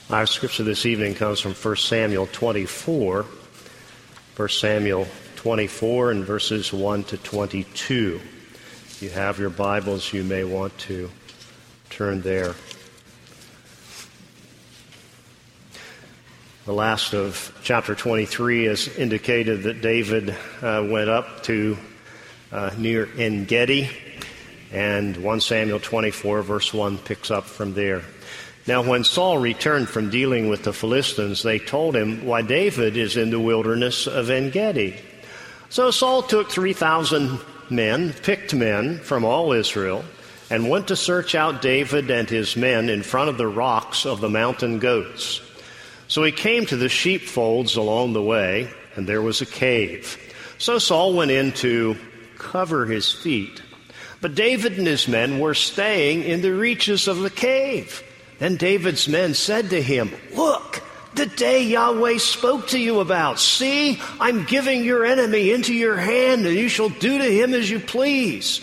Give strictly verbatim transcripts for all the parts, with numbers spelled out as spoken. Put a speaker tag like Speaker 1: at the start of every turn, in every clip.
Speaker 1: Our scripture this evening comes from First Samuel twenty-four. First Samuel twenty-four and verses one to twenty-two. If you have your Bibles, you may want to turn there. The last of chapter twenty-three has indicated that David uh, went up to uh, near En-Gedi, and First Samuel twenty-four verse one picks up from there. Now, when Saul returned from dealing with the Philistines, they told him, "Why, David is in the wilderness of En-Gedi." So Saul took three thousand men, picked men from all Israel, and went to search out David and his men in front of the rocks of the mountain goats. So he came to the sheepfolds along the way, and there was a cave. So Saul went in to cover his feet. But David and his men were staying in the reaches of the cave. Then David's men said to him, "Look, the day Yahweh spoke to you about. See, I'm giving your enemy into your hand, and you shall do to him as you please."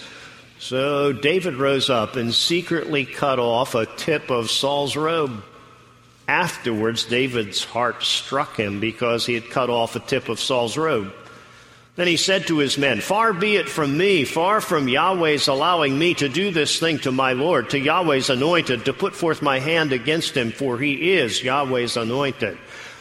Speaker 1: So David rose up and secretly cut off a tip of Saul's robe. Afterwards, David's heart struck him because he had cut off a tip of Saul's robe. Then he said to his men, "Far be it from me, far from Yahweh's allowing me to do this thing to my Lord, to Yahweh's anointed, to put forth my hand against him, for he is Yahweh's anointed."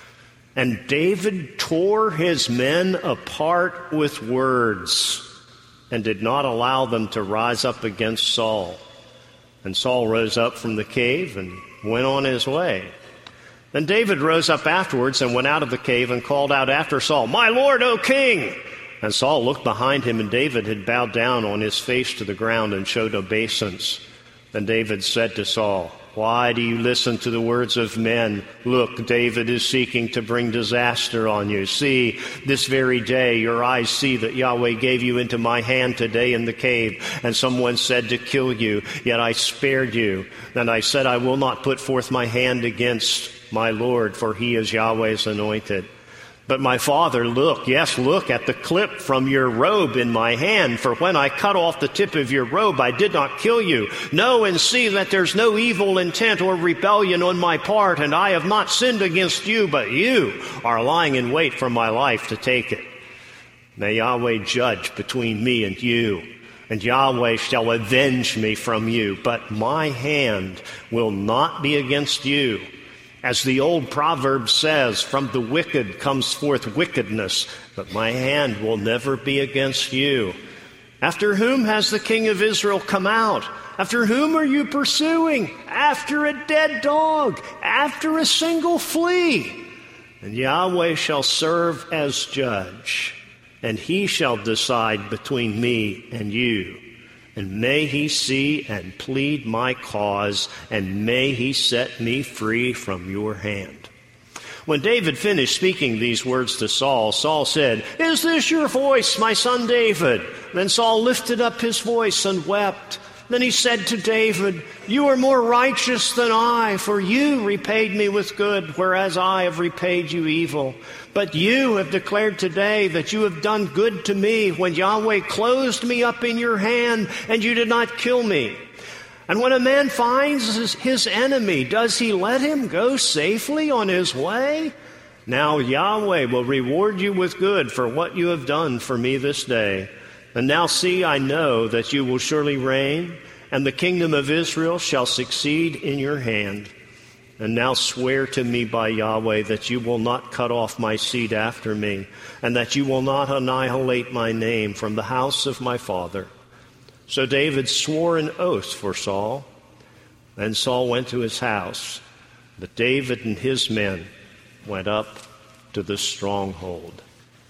Speaker 1: And David tore his men apart with words and did not allow them to rise up against Saul. And Saul rose up from the cave and went on his way. Then David rose up afterwards and went out of the cave and called out after Saul, "My Lord, O king!" And Saul looked behind him, and David had bowed down on his face to the ground and showed obeisance. Then David said to Saul, "Why do you listen to the words of men? Look, David is seeking to bring disaster on you. See, this very day your eyes see that Yahweh gave you into my hand today in the cave, and someone said to kill you, yet I spared you. And I said, I will not put forth my hand against my Lord, for he is Yahweh's anointed. But my father, look, yes, look at the clip from your robe in my hand. For when I cut off the tip of your robe, I did not kill you. Know and see that there's no evil intent or rebellion on my part, and I have not sinned against you, but you are lying in wait for my life to take it. May Yahweh judge between me and you, and Yahweh shall avenge me from you, but my hand will not be against you. As the old proverb says, from the wicked comes forth wickedness, but my hand will never be against you. After whom has the king of Israel come out? After whom are you pursuing? After a dead dog, after a single flea. And Yahweh shall serve as judge, and he shall decide between me and you. And may he see and plead my cause, and may he set me free from your hand." When David finished speaking these words to Saul, Saul said, "Is this your voice, my son David?" Then Saul lifted up his voice and wept. Then he said to David, "You are more righteous than I, for you repaid me with good, whereas I have repaid you evil. But you have declared today that you have done good to me when Yahweh closed me up in your hand and you did not kill me. And when a man finds his enemy, does he let him go safely on his way? Now Yahweh will reward you with good for what you have done for me this day. And now see, I know that you will surely reign, and the kingdom of Israel shall succeed in your hand. And now swear to me by Yahweh that you will not cut off my seed after me, and that you will not annihilate my name from the house of my father." So David swore an oath for Saul. Then Saul went to his house, but David and his men went up to the stronghold.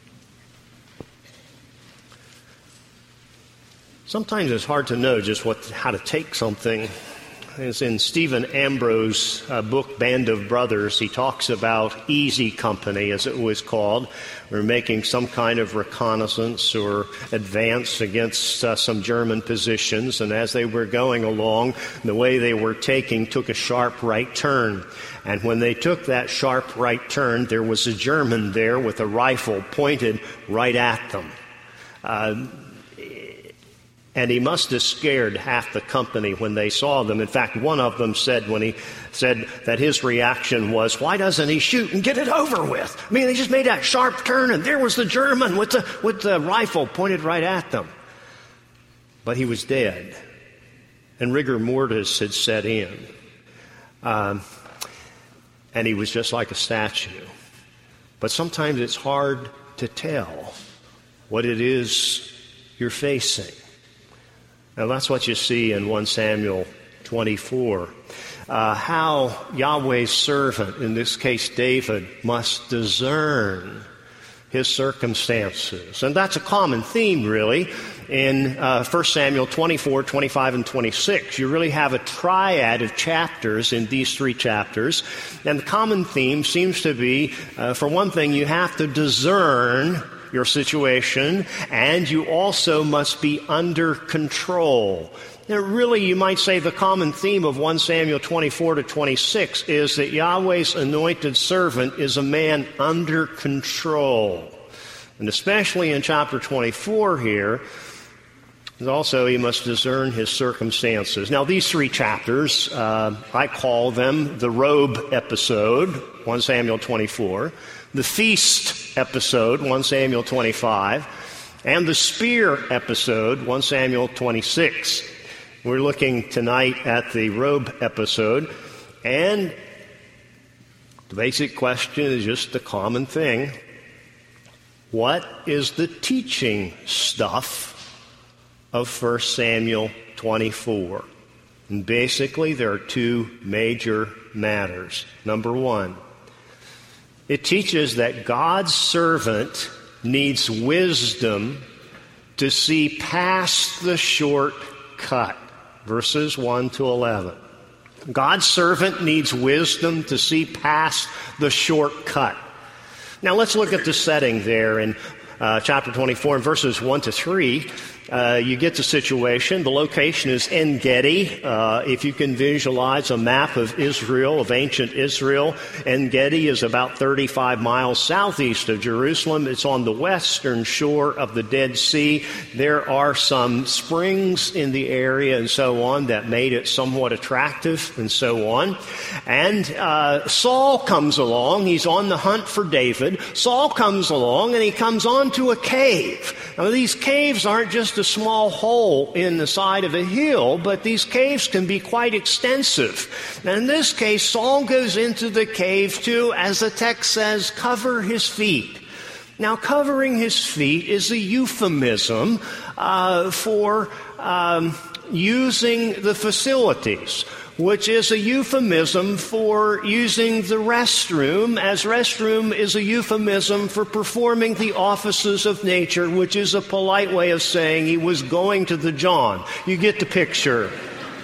Speaker 1: Sometimes it's hard to know just what, how to take something. As in Stephen Ambrose's uh, book, Band of Brothers, he talks about easy company, as it was called. We're making some kind of reconnaissance or advance against uh, some German positions, and as they were going along, the way they were taking took a sharp right turn. And when they took that sharp right turn, there was a German there with a rifle pointed right at them. Uh, And he must have scared half the company when they saw them. In fact, one of them said when he said that his reaction was, why doesn't he shoot and get it over with? I mean, they just made that sharp turn and there was the German with the, with the rifle pointed right at them. But he was dead. And rigor mortis had set in. Um, and he was just like a statue. But sometimes it's hard to tell what it is you're facing. Now, that's what you see in First Samuel twenty-four. Uh, how Yahweh's servant, in this case David, must discern his circumstances. And that's a common theme, really, in uh, First Samuel twenty-four, twenty-five, and twenty-six. You really have a triad of chapters in these three chapters. And the common theme seems to be, uh, for one thing, you have to discern your situation, and you also must be under control. Now, really, you might say the common theme of First Samuel twenty-four to twenty-six is that Yahweh's anointed servant is a man under control. And especially in chapter twenty-four here, also he must discern his circumstances. Now, these three chapters, uh, I call them the robe episode, First Samuel twenty-four, the feast episode, First Samuel twenty-five, and the spear episode, First Samuel twenty-six. We're looking tonight at the robe episode, and the basic question is just the common thing. What is the teaching stuff of First Samuel twenty-four? And basically, there are two major matters. Number one, it teaches that God's servant needs wisdom to see past the shortcut. Verses one to eleven. God's servant needs wisdom to see past the shortcut. Now let's look at the setting there in uh, chapter twenty-four, in verses one to three. Uh, you get the situation. The location is En Gedi. Uh, if you can visualize a map of Israel, of ancient Israel, En Gedi is about thirty-five miles southeast of Jerusalem. It's on the western shore of the Dead Sea. There are some springs in the area and so on that made it somewhat attractive and so on. And uh, Saul comes along. He's on the hunt for David. Saul comes along and he comes onto a cave. Now, these caves aren't just a small hole in the side of a hill, but these caves can be quite extensive. Now, in this case, Saul goes into the cave to, as the text says, cover his feet. Now, covering his feet is a euphemism uh, for um, using the facilities, which is a euphemism for using the restroom, as restroom is a euphemism for performing the offices of nature, which is a polite way of saying he was going to the John. You get the picture.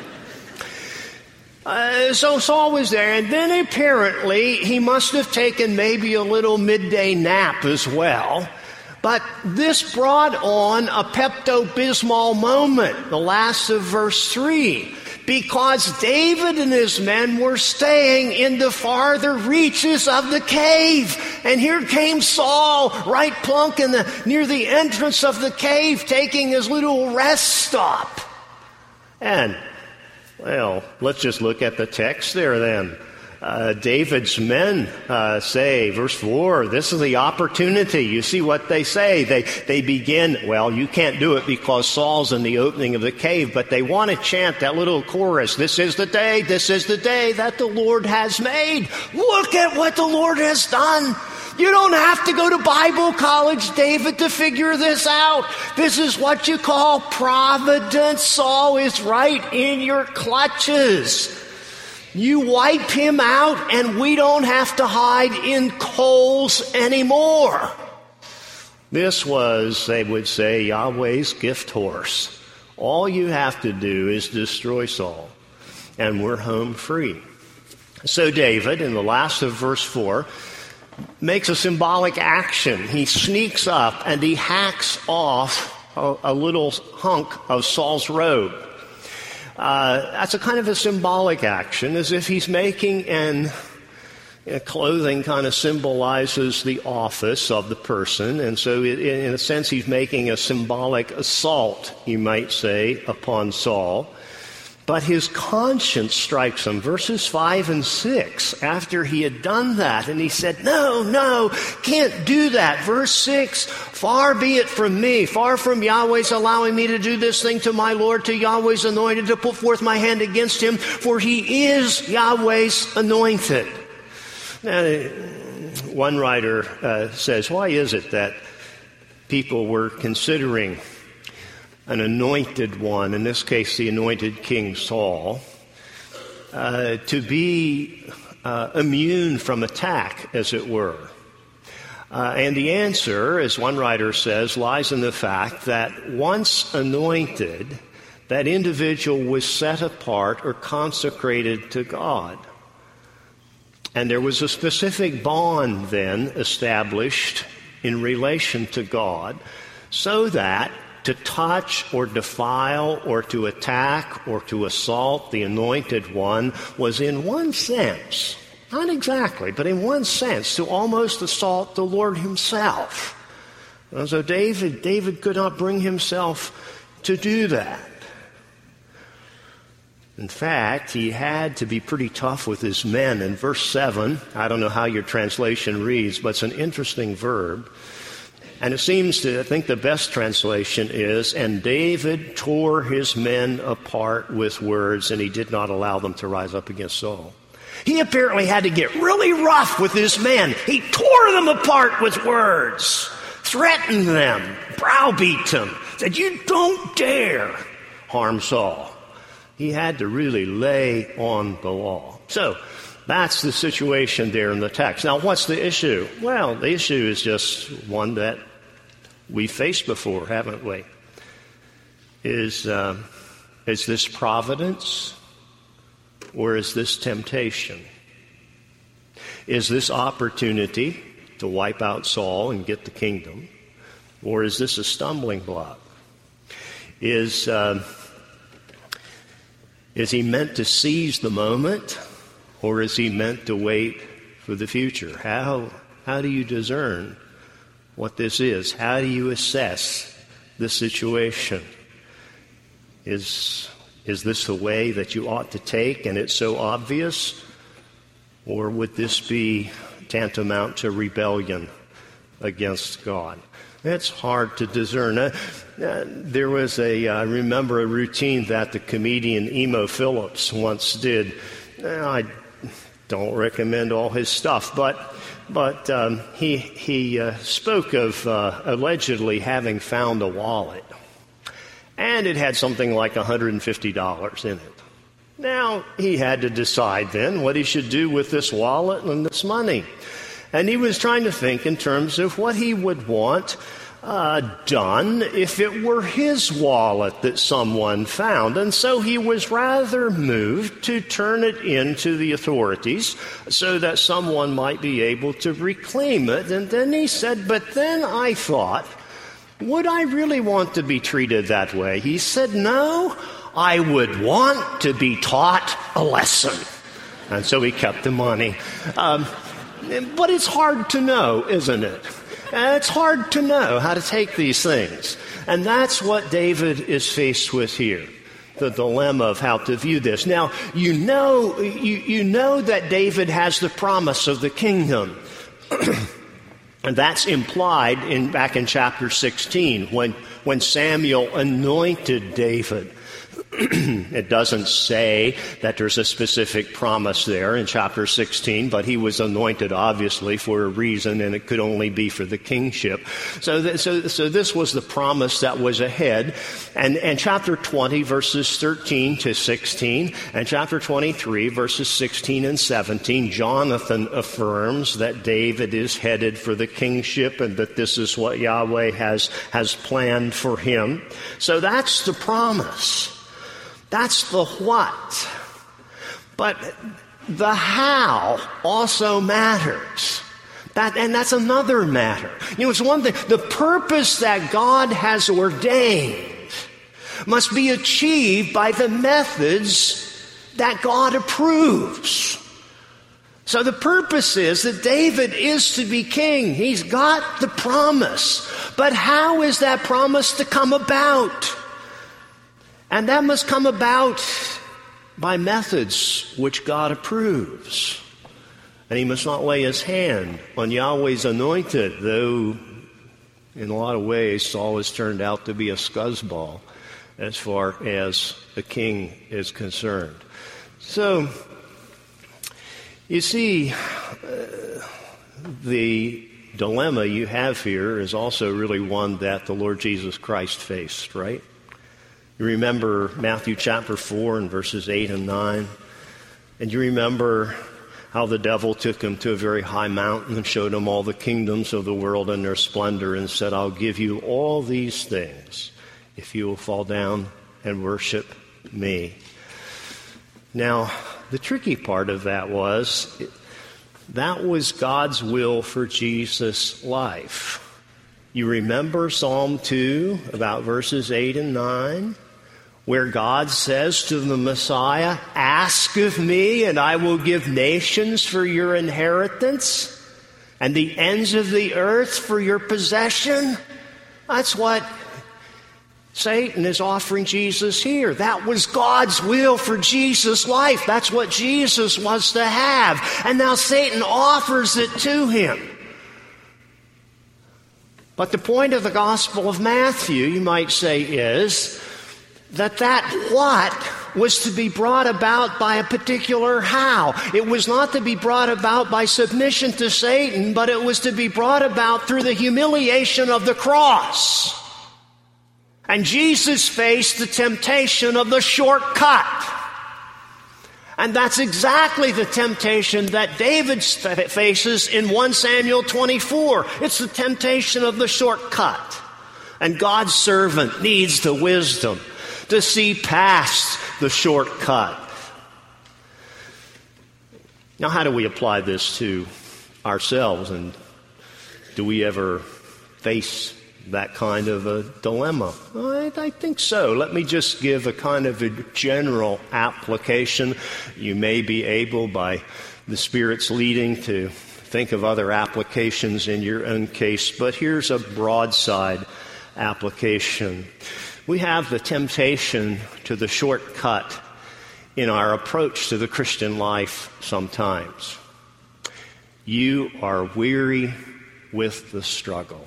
Speaker 1: Uh, so Saul was there, and then apparently he must have taken maybe a little midday nap as well. But this brought on a Pepto-Bismol moment, the last of verse three. Because David and his men were staying in the farther reaches of the cave. And here came Saul, right plunk in the, near the entrance of the cave, taking his little rest stop. And, well, let's just look at the text there then. Uh, David's men uh, say, verse four, this is the opportunity. You see what they say. They they begin, well, you can't do it because Saul's in the opening of the cave, but they want to chant that little chorus, this is the day, this is the day that the Lord has made. Look at what the Lord has done. You don't have to go to Bible college, David, to figure this out. This is what you call providence. Saul is right in your clutches. You wipe him out, and we don't have to hide in coals anymore. This was, they would say, Yahweh's gift horse. All you have to do is destroy Saul, and we're home free. So David, in the last of verse four, makes a symbolic action. He sneaks up, and he hacks off a, a little hunk of Saul's robe. Uh, that's a kind of a symbolic action, as if he's making an Uh, clothing kind of symbolizes the office of the person, and so it, in a sense he's making a symbolic assault, you might say, upon Saul. But his conscience strikes him. Verses five and six, after he had done that, and he said, no, no, can't do that. Verse six, far be it from me, far from Yahweh's allowing me to do this thing to my Lord, to Yahweh's anointed, to put forth my hand against him, for he is Yahweh's anointed. Now, one writer uh, says, why is it that people were considering an anointed one, in this case the anointed King Saul, uh, to be uh, immune from attack, as it were? Uh, and the answer, as one writer says, lies in the fact that once anointed, that individual was set apart or consecrated to God. And there was a specific bond then established in relation to God, so that to touch or defile or to attack or to assault the anointed one was in one sense, not exactly, but in one sense, to almost assault the Lord himself. And so David, David could not bring himself to do that. In fact, he had to be pretty tough with his men. In verse seven, I don't know how your translation reads, but it's an interesting verb. And it seems to, I think the best translation is, and David tore his men apart with words, and he did not allow them to rise up against Saul. He apparently had to get really rough with his men. He tore them apart with words, threatened them, browbeat them, said, you don't dare harm Saul. He had to really lay on the law. So that's the situation there in the text. Now, what's the issue? Well, the issue is just one that we faced before, haven't we? Is, uh, is this providence or is this temptation? Is this opportunity to wipe out Saul and get the kingdom, or is this a stumbling block? Is... Uh, Is he meant to seize the moment, or is he meant to wait for the future? How, how do you discern what this is? How do you assess the situation? Is, is this the way that you ought to take, and it's so obvious? Or would this be tantamount to rebellion against God? It's hard to discern. Uh, uh, there was a, I remember a routine that the comedian Emo Phillips once did. Uh, I don't recommend all his stuff, but but um, he he uh, spoke of uh, allegedly having found a wallet, and it had something like one hundred fifty dollars in it. Now he had to decide then what he should do with this wallet and this money. And he was trying to think in terms of what he would want uh, done if it were his wallet that someone found. And so he was rather moved to turn it into the authorities so that someone might be able to reclaim it. And then he said, but then I thought, would I really want to be treated that way? He said, no, I would want to be taught a lesson. And so he kept the money. Um, But it's hard to know, isn't it? It's hard to know how to take these things. And that's what David is faced with here, the dilemma of how to view this. Now, you know, you, you know that David has the promise of the kingdom. And that's implied in back in chapter sixteen when, when Samuel anointed David. It doesn't say that there's a specific promise there in chapter sixteen, but he was anointed obviously for a reason, and it could only be for the kingship. So, th- so, so this was the promise that was ahead. And, and chapter twenty, verses thirteen to sixteen, and chapter twenty-three, verses sixteen and seventeen, Jonathan affirms that David is headed for the kingship and that this is what Yahweh has, has planned for him. So that's the promise. That's the what. But the how also matters. That, and that's another matter. You know, it's one thing. The purpose that God has ordained must be achieved by the methods that God approves. So the purpose is that David is to be king. He's got the promise. But how is that promise to come about? And that must come about by methods which God approves. And he must not lay his hand on Yahweh's anointed, though in a lot of ways Saul has turned out to be a scuzzball as far as the king is concerned. So, you see, uh, the dilemma you have here is also really one that the Lord Jesus Christ faced, right? You remember Matthew chapter four and verses eight and nine? And you remember how the devil took him to a very high mountain and showed him all the kingdoms of the world and their splendor and said, I'll give you all these things if you will fall down and worship me. Now, the tricky part of that was, that was God's will for Jesus' life. You remember Psalm two, about verses eight and nine, where God says to the Messiah, ask of me and I will give nations for your inheritance and the ends of the earth for your possession. That's what Satan is offering Jesus here. That was God's will for Jesus' life. That's what Jesus was to have. And now Satan offers it to him. But the point of the Gospel of Matthew, you might say, is that that what was to be brought about by a particular how. It was not to be brought about by submission to Satan, but it was to be brought about through the humiliation of the cross. And Jesus faced the temptation of the shortcut. And that's exactly the temptation that David faces in First Samuel twenty-four. It's the temptation of the shortcut. And God's servant needs the wisdom to see past the shortcut. Now, how do we apply this to ourselves? And do we ever face that kind of a dilemma? I, I think so. Let me just give a kind of a general application. You may be able, by the Spirit's leading, to think of other applications in your own case, but here's a broadside application. We have the temptation to the shortcut in our approach to the Christian life sometimes. You are weary with the struggle.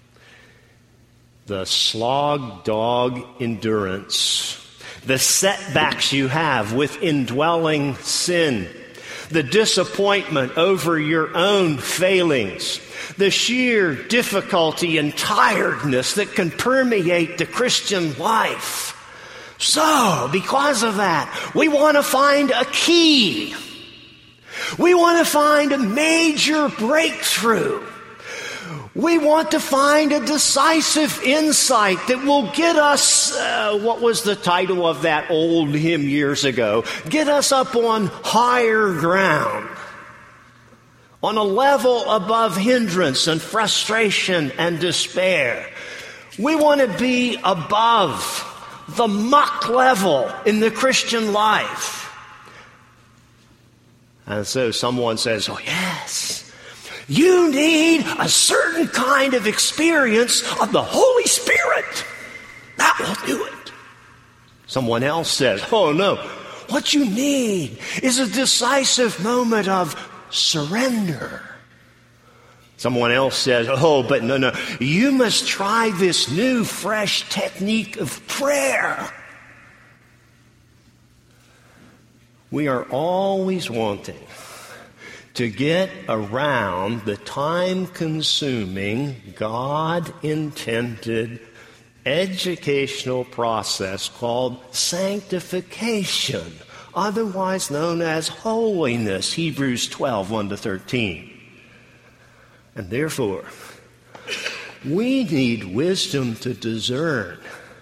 Speaker 1: The slog dog endurance, the setbacks you have with indwelling sin, the disappointment over your own failings, the sheer difficulty and tiredness that can permeate the Christian life. So, because of that, we want to find a key. We want to find a major breakthrough. We want to find a decisive insight that will get us, uh, what was the title of that old hymn years ago? Get us up on higher ground, on a level above hindrance and frustration and despair. We want to be above the muck level in the Christian life. And so someone says, oh yes, you need a certain kind of experience of the Holy Spirit. That will do it. Someone else says, oh no, what you need is a decisive moment of surrender. Someone else says, oh, but no, no, you must try this new, fresh technique of prayer. We are always wanting to get around the time-consuming, God-intended educational process called sanctification, otherwise known as holiness, Hebrews twelve, one to thirteen. And therefore, we need wisdom to discern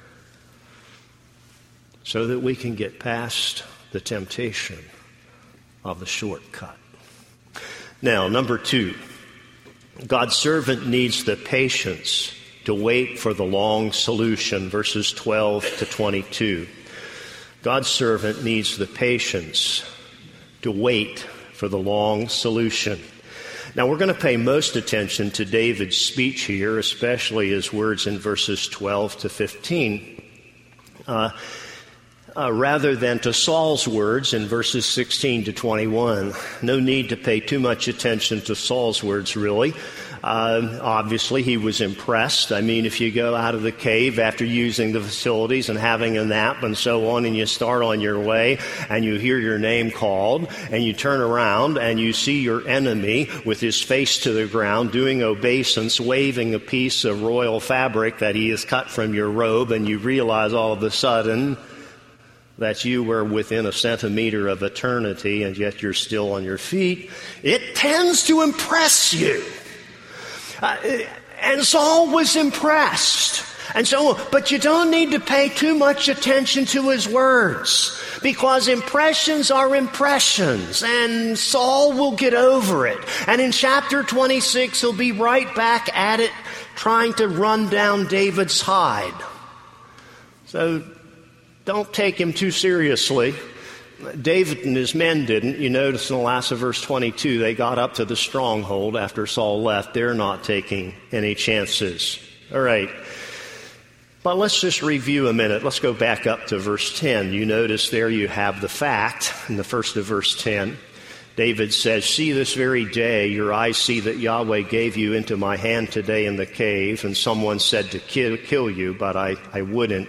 Speaker 1: so that we can get past the temptation of the shortcut. Now, number two, God's servant needs the patience to wait for the long solution, verses twelve to twenty-two. God's servant needs the patience to wait for the long solution. Now, we're going to pay most attention to David's speech here, especially his words in verses twelve to fifteen, uh, uh, rather than to Saul's words in verses sixteen to twenty-one. No need to pay too much attention to Saul's words, really. Uh, obviously, he was impressed. I mean, if you go out of the cave after using the facilities and having a nap and so on, and you start on your way, and you hear your name called, and you turn around, and you see your enemy with his face to the ground, doing obeisance, waving a piece of royal fabric that he has cut from your robe, and you realize all of a sudden that you were within a centimeter of eternity, and yet you're still on your feet, it tends to impress you. Uh, and Saul was impressed. And so, but you don't need to pay too much attention to his words, because impressions are impressions, and Saul will get over it. And in chapter twenty-six, he'll be right back at it, trying to run down David's hide. So don't take him too seriously. David and his men didn't. You notice in the last of verse twenty-two, they got up to the stronghold after Saul left. They're not taking any chances. All right. But let's just review a minute. Let's go back up to verse ten. You notice there you have the fact in the first of verse ten. David says, "See, this very day your eyes see that Yahweh gave you into my hand today in the cave, and someone said to kill, kill you, but I, I wouldn't."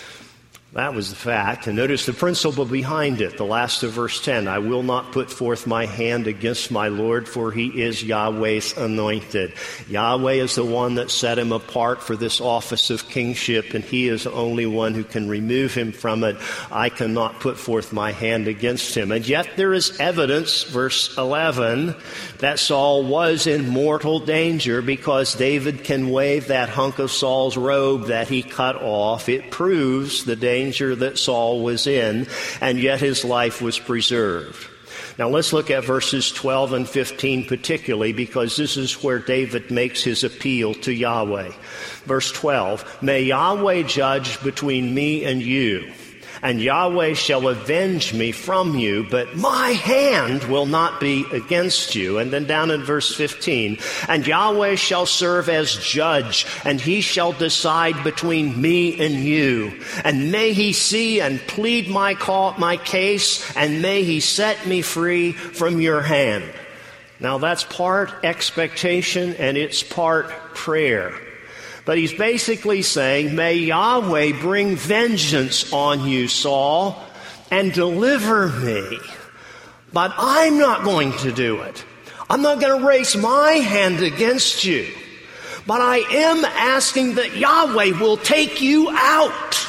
Speaker 1: That was the fact. And notice the principle behind it, the last of verse ten. "I will not put forth my hand against my Lord, for he is Yahweh's anointed." Yahweh is the one that set him apart for this office of kingship, and he is the only one who can remove him from it. I cannot put forth my hand against him. And yet there is evidence, verse eleven, that Saul was in mortal danger, because David can wave that hunk of Saul's robe that he cut off. It proves the danger that Saul was in, and yet his life was preserved. Now let's look at verses twelve and fifteen particularly, because this is where David makes his appeal to Yahweh. Verse twelve, "May Yahweh judge between me and you, and Yahweh shall avenge me from you, but my hand will not be against you." And then down in verse fifteen, "And Yahweh shall serve as judge, and he shall decide between me and you. And may he see and plead my call, my case, and may he set me free from your hand." Now that's part expectation and it's part prayer. But he's basically saying, may Yahweh bring vengeance on you, Saul, and deliver me. But I'm not going to do it. I'm not going to raise my hand against you. But I am asking that Yahweh will take you out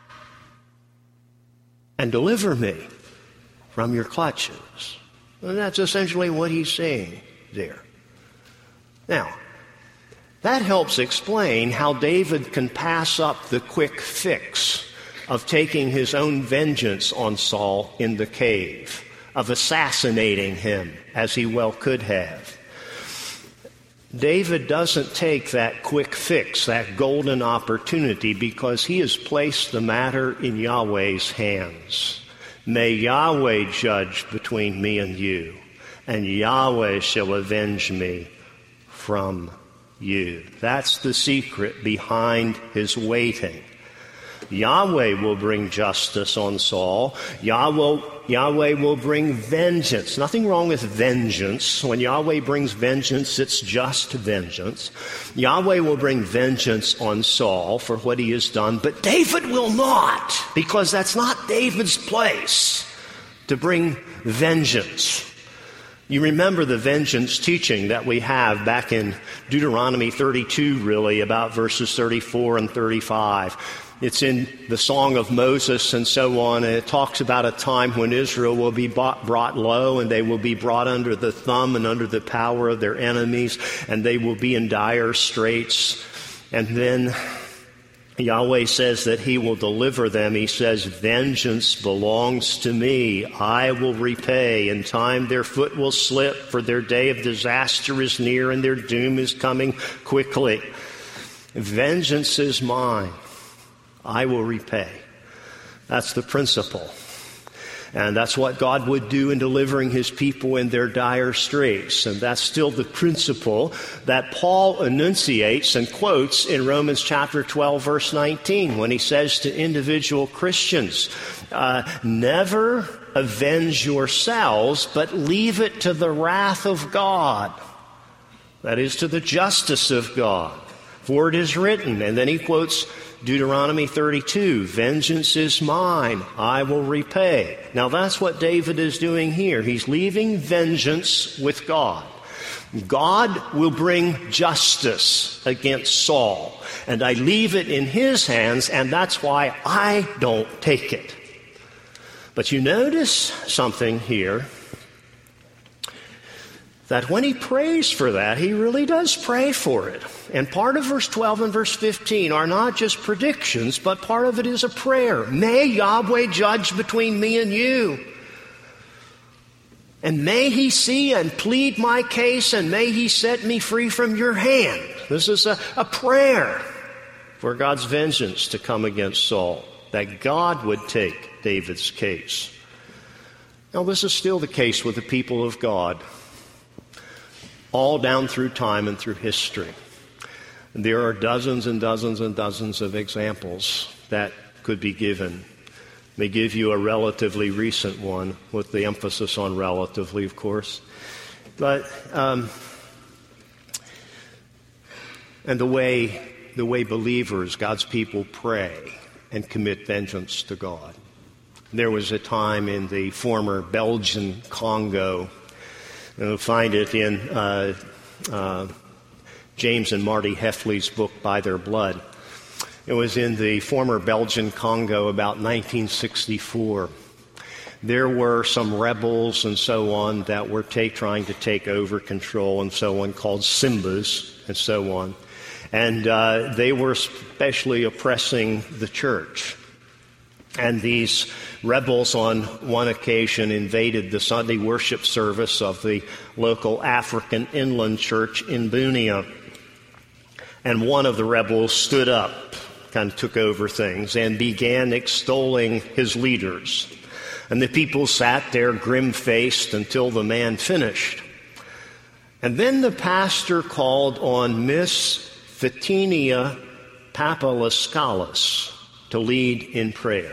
Speaker 1: and deliver me from your clutches. And that's essentially what he's saying there. Now, that helps explain how David can pass up the quick fix of taking his own vengeance on Saul in the cave, of assassinating him, as he well could have. David doesn't take that quick fix, that golden opportunity, because he has placed the matter in Yahweh's hands. May Yahweh judge between me and you, and Yahweh shall avenge me from you. That's the secret behind his waiting. Yahweh will bring justice on Saul. Yahweh, Yahweh will bring vengeance. Nothing wrong with vengeance. When Yahweh brings vengeance, it's just vengeance. Yahweh will bring vengeance on Saul for what he has done, but David will not, because that's not David's place to bring vengeance. You remember the vengeance teaching that we have back in Deuteronomy thirty-two, really, about verses thirty-four and thirty-five. It's in the Song of Moses and so on, and it talks about a time when Israel will be brought low, and they will be brought under the thumb and under the power of their enemies, and they will be in dire straits. And then Yahweh says that he will deliver them. He says, vengeance belongs to me. I will repay. In time their foot will slip, for their day of disaster is near, and their doom is coming quickly. Vengeance is mine. I will repay. That's the principle. And that's what God would do in delivering his people in their dire straits. And that's still the principle that Paul enunciates and quotes in Romans chapter twelve, verse nineteen, when he says to individual Christians, uh, never avenge yourselves, but leave it to the wrath of God. That is, to the justice of God. For it is written, and then he quotes Deuteronomy thirty-two, vengeance is mine, I will repay. Now that's what David is doing here. He's leaving vengeance with God. God will bring justice against Saul, and I leave it in his hands, and that's why I don't take it. But you notice something here, that when he prays for that, he really does pray for it. And part of verse twelve and verse fifteen are not just predictions, but part of it is a prayer. May Yahweh judge between me and you. And may he see and plead my case, and may he set me free from your hand. This is a, a prayer for God's vengeance to come against Saul, that God would take David's case. Now, this is still the case with the people of God, all down through time and through history. There are dozens and dozens and dozens of examples that could be given. They give you a relatively recent one, with the emphasis on relatively, of course. But, um, and the way, the way believers, God's people, pray and commit vengeance to God. There was a time in the former Belgian Congo. You'll find it in uh, uh, James and Marty Heffley's book, By Their Blood. It was in the former Belgian Congo about nineteen sixty-four. There were some rebels and so on that were take, trying to take over control and so on, called Simbas and so on. And uh, they were especially oppressing the church. And these rebels on one occasion invaded the Sunday worship service of the local African Inland Church in Bunia. And one of the rebels stood up, kind of took over things, and began extolling his leaders. And the people sat there grim-faced until the man finished. And then the pastor called on Miss Fitinia Papalaskalis to lead in prayer.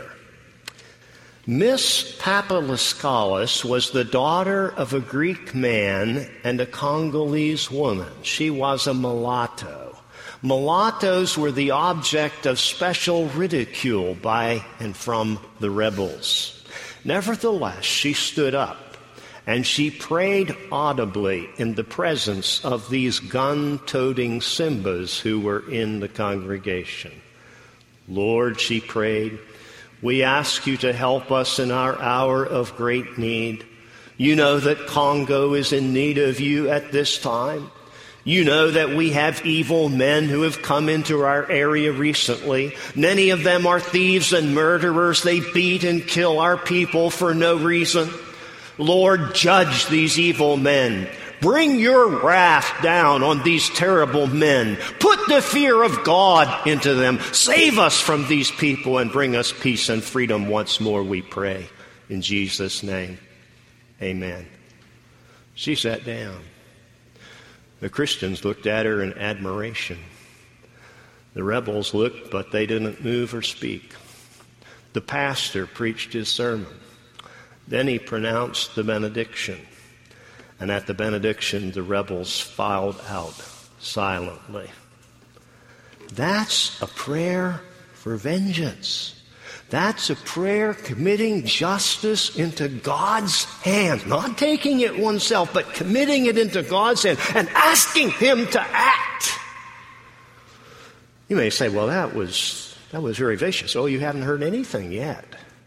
Speaker 1: Miss Papalaskalis was the daughter of a Greek man and a Congolese woman. She was a mulatto. Mulattoes were the object of special ridicule by and from the rebels. Nevertheless, she stood up and she prayed audibly in the presence of these gun-toting Simbas who were in the congregation. Lord, she prayed, we ask you to help us in our hour of great need. You know that Congo is in need of you at this time. You know that we have evil men who have come into our area recently. Many of them are thieves and murderers. They beat and kill our people for no reason. Lord, judge these evil men. Bring your wrath down on these terrible men. Put the fear of God into them. Save us from these people and bring us peace and freedom once more, we pray. In Jesus' name, amen. She sat down. The Christians looked at her in admiration. The rebels looked, but they didn't move or speak. The pastor preached his sermon. Then he pronounced the benediction. And at the benediction, the rebels filed out silently. That's a prayer for vengeance. That's a prayer committing justice into God's hands. Not taking it oneself, but committing it into God's hands and asking Him to act. You may say, well, that was, that was very vicious. Oh, you haven't heard anything yet,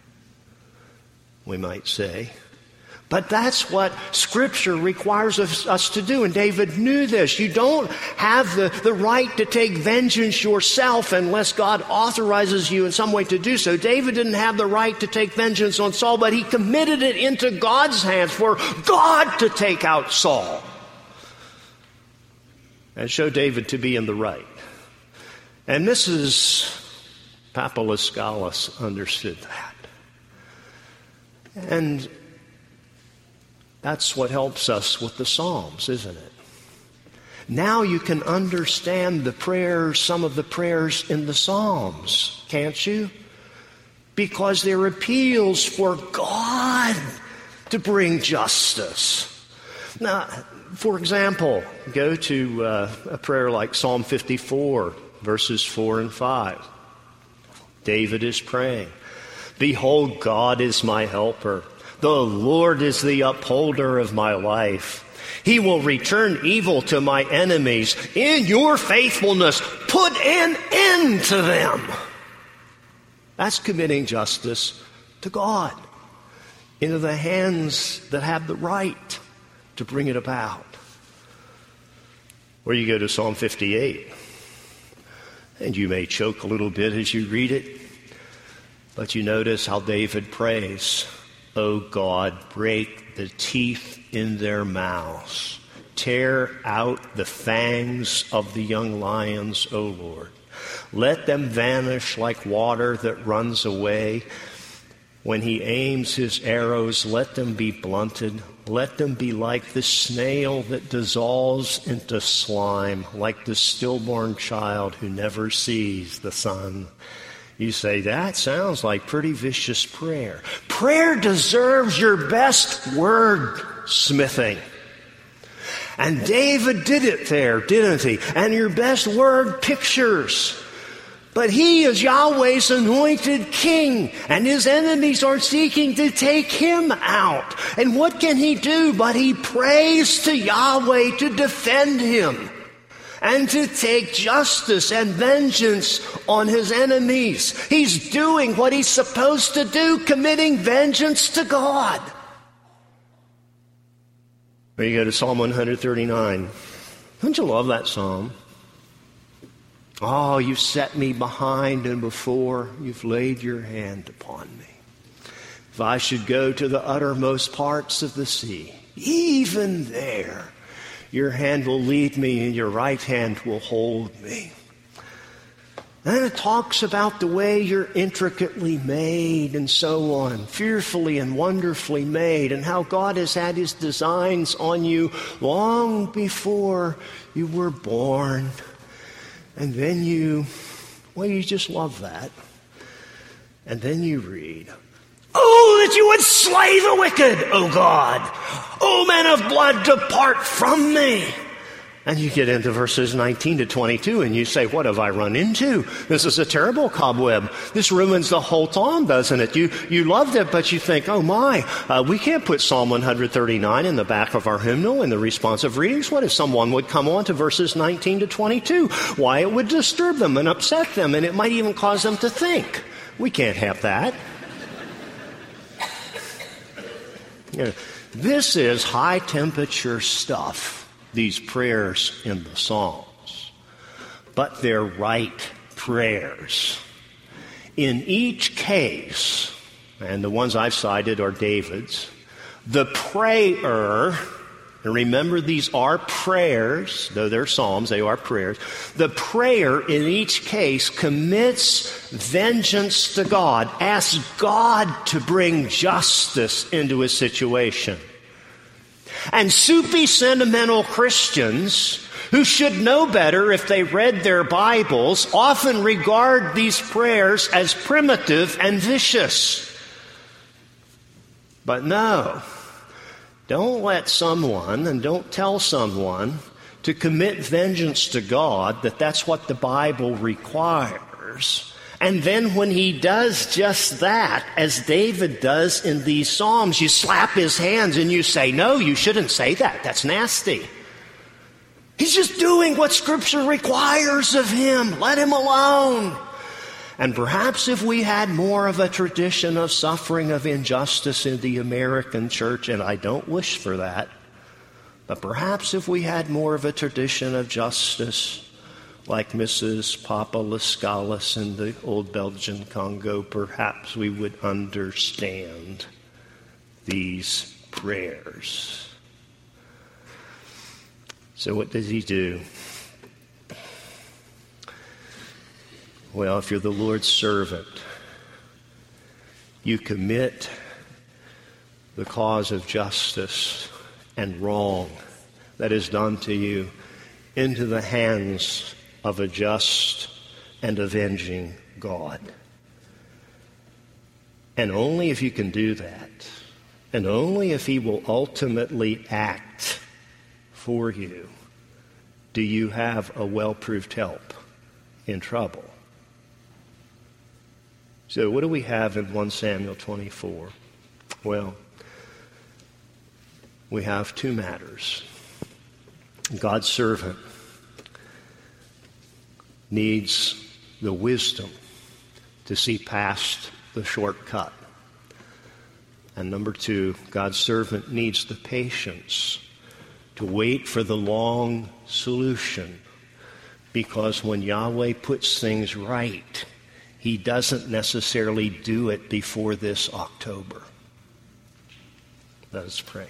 Speaker 1: we might say. But that's what Scripture requires of us to do. And David knew this. You don't have the, the right to take vengeance yourself unless God authorizes you in some way to do so. David didn't have the right to take vengeance on Saul, but he committed it into God's hands for God to take out Saul. And show David to be in the right. And Missus Papalaskalis understood that. And that's what helps us with the Psalms, isn't it? Now you can understand the prayers, some of the prayers in the Psalms, can't you? Because they're appeals for God to bring justice. Now, for example, go to uh, a prayer like Psalm fifty-four, verses four and five. David is praying, "Behold, God is my helper. The Lord is the upholder of my life. He will return evil to my enemies. In your faithfulness, put an end to them." That's committing justice to God into the hands that have the right to bring it about. Or you go to Psalm fifty-eight, and you may choke a little bit as you read it, but you notice how David prays, "O God, break the teeth in their mouths. Tear out the fangs of the young lions, O Lord. Let them vanish like water that runs away. When he aims his arrows, let them be blunted. Let them be like the snail that dissolves into slime, like the stillborn child who never sees the sun." You say, that sounds like pretty vicious prayer. Prayer deserves your best word smithing. And David did it there, didn't he? And your best word pictures. But he is Yahweh's anointed king, and his enemies are seeking to take him out. And what can he do? But he prays to Yahweh to defend him and to take justice and vengeance on his enemies. He's doing what he's supposed to do, committing vengeance to God. Or you go to Psalm one thirty-nine. Don't you love that psalm? "Oh, you've set me behind and before. You've laid your hand upon me. If I should go to the uttermost parts of the sea, even there, your hand will lead me and your right hand will hold me." Then it talks about the way you're intricately made and so on, fearfully and wonderfully made, and how God has had his designs on you long before you were born. And then you, well, you just love that. And then you read, "Oh, that you would slay the wicked, O God! O men of blood, depart from me!" And you get into verses nineteen to twenty-two, and you say, what have I run into? This is a terrible cobweb. This ruins the whole psalm, doesn't it? You you loved it, but you think, oh my, uh, we can't put Psalm one thirty-nine in the back of our hymnal in the responsive readings. What if someone would come on to verses nineteen to twenty-two? Why, it would disturb them and upset them, and it might even cause them to think. We can't have that. You know, this is high-temperature stuff, these prayers in the Psalms. But they're right prayers. In each case, and the ones I've cited are David's, the prayer, and remember these are prayers, though they're Psalms, they are prayers. The prayer in each case commits vengeance to God, asks God to bring justice into a situation. And soupy, sentimental Christians who should know better if they read their Bibles often regard these prayers as primitive and vicious. But no, don't let someone and don't tell someone to commit vengeance to God that that's what the Bible requires. And then when he does just that, as David does in these Psalms, you slap his hands and you say, no, you shouldn't say that. That's nasty. He's just doing what Scripture requires of him. Let him alone. And perhaps if we had more of a tradition of suffering of injustice in the American church, and I don't wish for that, but perhaps if we had more of a tradition of justice, like Missus Papalascalis in the old Belgian Congo, perhaps we would understand these prayers. So what does he do? Well, if you're the Lord's servant, you commit the cause of justice and wrong that is done to you into the hands of a just and avenging God. And only if you can do that, and only if he will ultimately act for you, do you have a well-proved help in trouble. So what do we have in First Samuel twenty-four? Well, we have two matters. God's servant needs the wisdom to see past the shortcut. And number two, God's servant needs the patience to wait for the long solution, because when Yahweh puts things right, he doesn't necessarily do it before this October. Let us pray.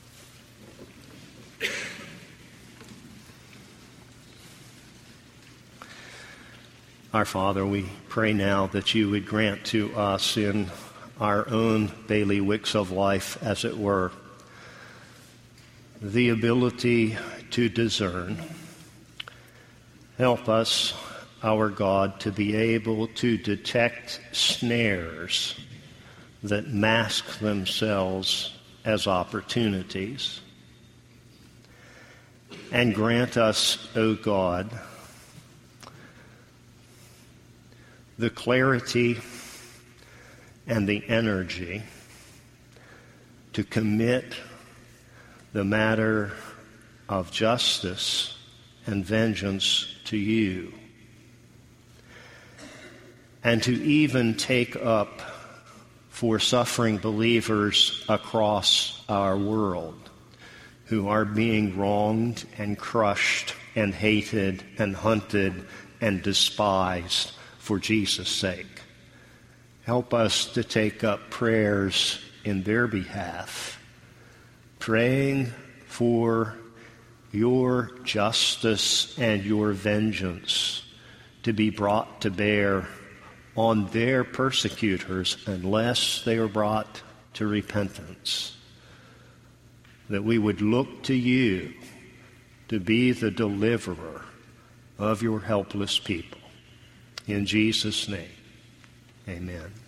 Speaker 1: Our Father, we pray now that you would grant to us in our own bailiwicks of life, as it were, the ability to discern. Help us, our God, to be able to detect snares that mask themselves as opportunities. And grant us, O God, the clarity and the energy to commit the matter of justice and vengeance to you, and to even take up for suffering believers across our world who are being wronged and crushed and hated and hunted and despised for Jesus' sake. Help us to take up prayers in their behalf, praying for your justice and your vengeance to be brought to bear on their persecutors unless they are brought to repentance. That we would look to you to be the deliverer of your helpless people. In Jesus' name, amen.